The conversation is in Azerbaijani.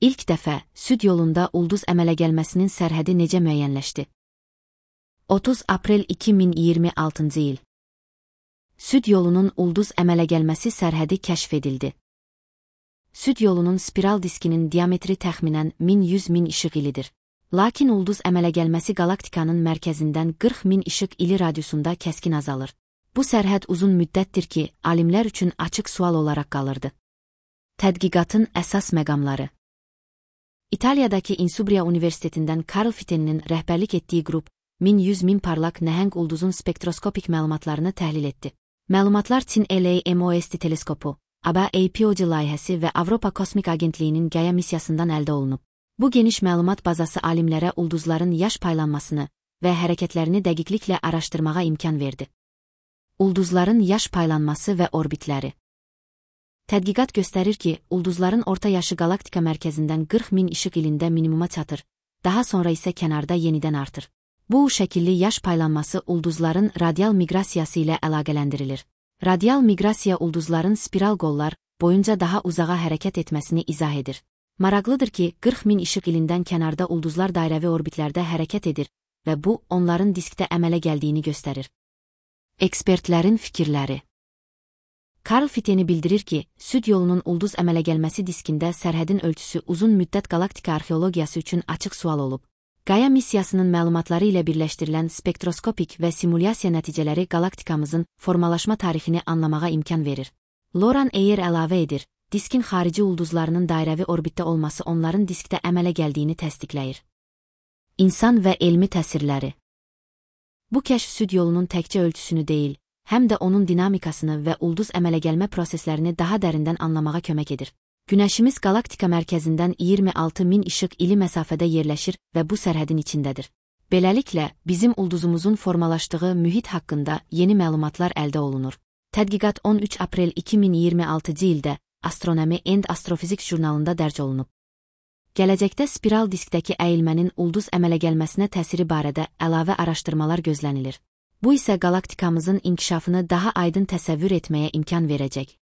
İlk dəfə süd yolunda ulduz əmələ gəlməsinin sərhədi necə müəyyənləşdi? 30 aprel 2026-cı il. Süd yolunun ulduz əmələ gəlməsi sərhədi kəşf edildi. Süd yolunun spiral diskinin diametri təxminən 1100.000 işıq ilidir. Lakin ulduz əmələ gəlməsi qalaktikanın mərkəzindən 40.000 işıq ili radiusunda kəskin azalır. Bu sərhəd uzun müddətdir ki, alimlər üçün açıq sual olaraq qalırdı. Tədqiqatın əsas məqamları. İtaliyadakı Insubria Universitetindən Carl Fittenin rəhbərlik etdiyi qrup, 1100.000 parlaq nəhəng ulduzun spektroskopik məlumatlarını təhlil etdi. Məlumatlar Çin LAMOST teleskopu, APOG layihəsi və Avropa Kosmik Agentliyinin Gaia missiyasından əldə olunub. Bu geniş məlumat bazası alimlərə ulduzların yaş paylanmasını və hərəkətlərini dəqiqliklə araşdırmağa imkan verdi. Ulduzların yaş paylanması və orbitləri. Tədqiqat göstərir ki, ulduzların orta yaşı qalaktika mərkəzindən 40.000 işıq ilində minimuma çatır, daha sonra isə kənarda yenidən artır. Bu şəkilli yaş paylanması ulduzların radial miqrasiyası ilə əlaqələndirilir. Radial miqrasiya ulduzların spiral qollar boyunca daha uzağa hərəkət etməsini izah edir. Maraqlıdır ki, 40.000 işıq ilindən kənarda ulduzlar dairəvi orbitlərdə hərəkət edir və bu, onların diskdə əmələ gəldiyini göstərir. Ekspertlərin fikirləri. Carl Fitteni bildirir ki, süd yolunun ulduz əmələ gəlməsi diskində sərhədin ölçüsü uzun müddət qalaktika arxeologiyası üçün açıq sual olub. Gaia missiyasının məlumatları ilə birləşdirilən spektroskopik və simulyasiya nəticələri qalaktikamızın formalaşma tarixini anlamağa imkan verir. Loran Eyer əlavə edir, diskin xarici ulduzlarının dairəvi orbitdə olması onların diskdə əmələ gəldiyini təsdiqləyir. İnsan və elmi təsirləri. Bu kəşf süd yolunun təkcə ölçüsünü deyil, həm də onun dinamikasını və ulduz əmələ gəlmə proseslərini daha dərindən anlamağa kömək edir. Günəşimiz qalaktika mərkəzindən 26.000 işıq ili məsafədə yerləşir və bu sərhədin içindədir. Beləliklə, bizim ulduzumuzun formalaşdığı mühit haqqında yeni məlumatlar əldə olunur. Tədqiqat 13 aprel 2026-cı ildə Astronomy and Astrophysics jurnalında dərc olunub. Gələcəkdə spiral diskdəki əyilmənin ulduz əmələ gəlməsinə təsiri barədə əlavə araşdırmalar gözlənilir. Bu isə qalaktikamızın inkişafını daha aydın təsəvvür etməyə imkan verəcək.